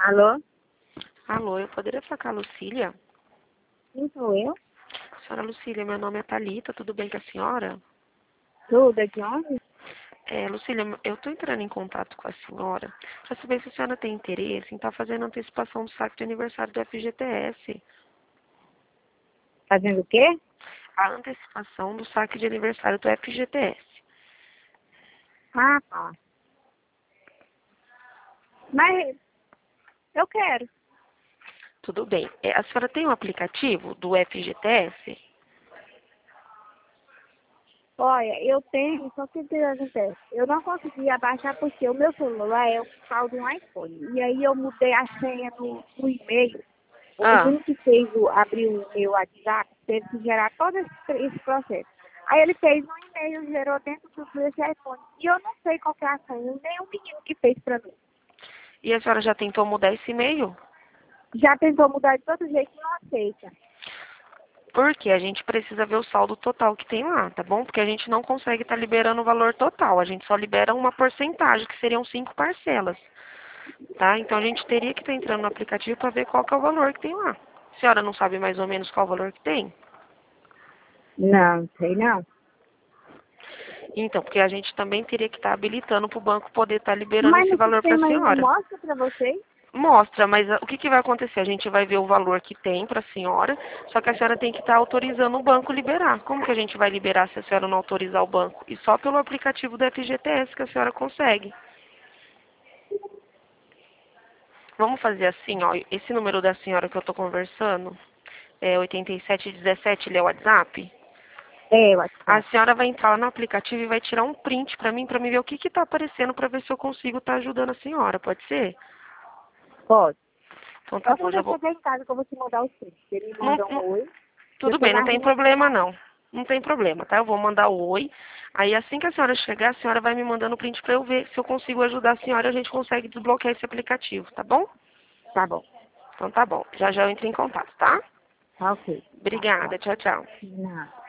Alô? Alô, eu poderia falar com a Lucília? Quem sou eu? Senhora Lucília, meu nome é Thalita, tudo bem com a senhora? Tudo de onde? Lucília, eu estou entrando em contato com a senhora para saber se a senhora tem interesse em estar fazendo antecipação do saque de aniversário do FGTS. Fazendo o quê? A antecipação do saque de aniversário do FGTS. Ah, tá. Mas eu quero. Tudo bem. A senhora tem um aplicativo do FGTS? Olha, eu tenho, só que o que acontece? Eu não consegui abaixar porque o meu celular é um tal de um iPhone. E aí eu mudei a senha no e-mail. O Ah, menino que fez abrir o meu WhatsApp teve que gerar todo esse processo. Aí ele fez um e-mail, gerou dentro desse iPhone. E eu não sei qual que é a senha, nem o menino que fez pra mim. e a senhora já tentou mudar esse e-mail? Já tentou mudar de todo jeito e não aceita. Porque a gente precisa ver o saldo total que tem lá, tá bom? Porque a gente não consegue estar liberando o valor total. A gente só libera uma porcentagem, que seriam 5 parcelas. Tá? Então a gente teria que estar entrando no aplicativo para ver qual que é o valor que tem lá. A senhora não sabe mais ou menos qual o valor que tem? Não, sei não. Então, porque a gente também teria que estar habilitando para o banco poder estar liberando Mas esse no valor para a sistema aí não senhora. mostra pra vocês? Mostra, mas o que vai acontecer? A gente vai ver o valor que tem para a senhora, só que a senhora tem que estar autorizando o banco liberar. Como que a gente vai liberar se a senhora não autorizar o banco? E só pelo aplicativo do FGTS que a senhora consegue. Vamos fazer assim, ó, esse número da senhora que eu estou conversando, é 8717, ele é o WhatsApp? É, A WhatsApp. senhora vai entrar lá no aplicativo e vai tirar um print para mim ver o que está aparecendo para ver se eu consigo estar ajudando a senhora, pode ser? Pode. Então tá Só bom, quando já eu vou. chegar em casa que eu vou te mandar o print. Você me Não, manda um oi, tudo eu tô bem, não na tem rua problema ainda. não. Não tem problema, tá? Eu vou mandar o oi. Aí assim que a senhora chegar, a senhora vai me mandando o print para eu ver se eu consigo ajudar a senhora e a gente consegue desbloquear esse aplicativo, tá bom? Tá bom. Então tá bom. Já já eu entro em contato, tá? Tá ok. Tá, Obrigada, tchau. tchau, tchau. De nada.